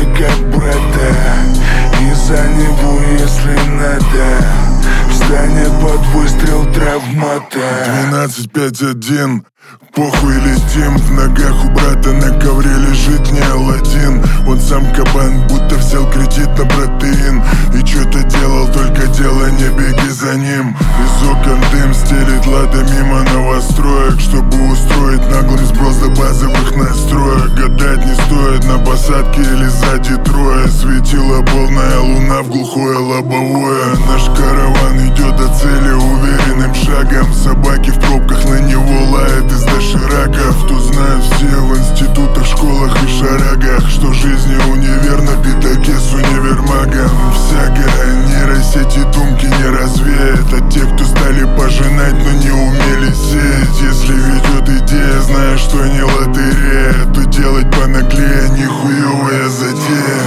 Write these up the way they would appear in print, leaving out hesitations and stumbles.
как брата. И за него, если надо, встанет под выстрел травмата. 12-5-1, похуй летим. В ногах у брата на ковре лежит не Аладдин. Он сам кабан, будто взял кредит на протеин. И чё-то делал, только дело, не беги за ним. Из окон дым стелит лада мимо новостроек, чтобы устроить наглым сброс до базовых настроек. Гадать не стоит, на посадке или сзади трое. Светила полная луна в глухое лобовое. Наш караван идет до цели уверенным шагом. Собаки в пробках на него лают из дошираков. Тут знают все в институтах, школах и шарагах, что жизни универ на пятаке с универмагом. Всякая нейросети думки не развеет. А те, кто стали пожинать, но не умели сеять. Если ведет идея, зная, что не лотерея, то делать понаглее нихуевая затея.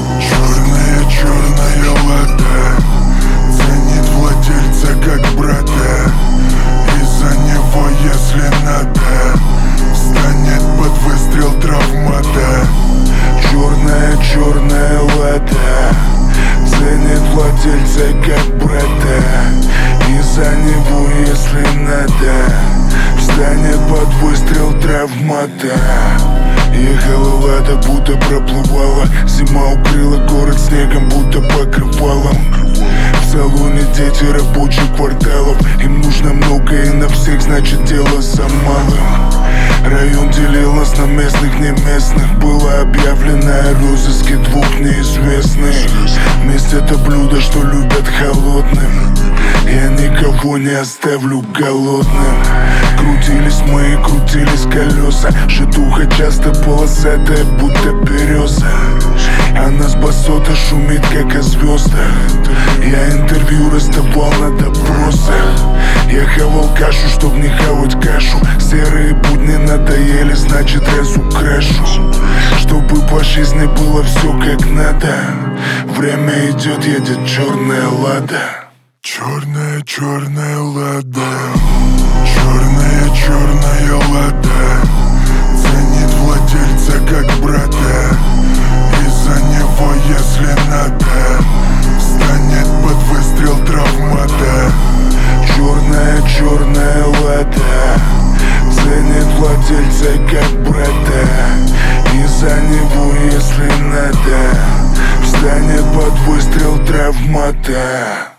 Черная лада ценит владельца как брата. И за него, если надо, встанет под выстрел травмата. Черная лада ценит владельца как брата. И за него, если надо, встанет под выстрел травмата. Ехала лада, будто проплывала. Зима укрыла город снегом, будто покрывалом. В салоне дети рабочих кварталов. Им нужно много и на всех, значит дело за малым. Район делил нас на местных, не местных. Было объявлено о розыске двух неизвестных. Месть — это блюдо, что любят холодным. Я никого не оставлю голодным. Крутились мы и крутились колеса. Житуха часто полосатая, будто береза. А нас басота шумит, как о звездах. Я интервью раздавал на допросах. Я хавал кашу, чтоб не хавать кашу. Серые будни надоели, значит разукрашу. Чтобы по жизни было все как надо. Время идет, едет черная лада. Черная лада. Черная лада ценит владельца как брата. И за него, если надо, встанет под выстрел травмата. Черная лада ценит владельца как брата. И за него, если надо, встанет под выстрел травмата.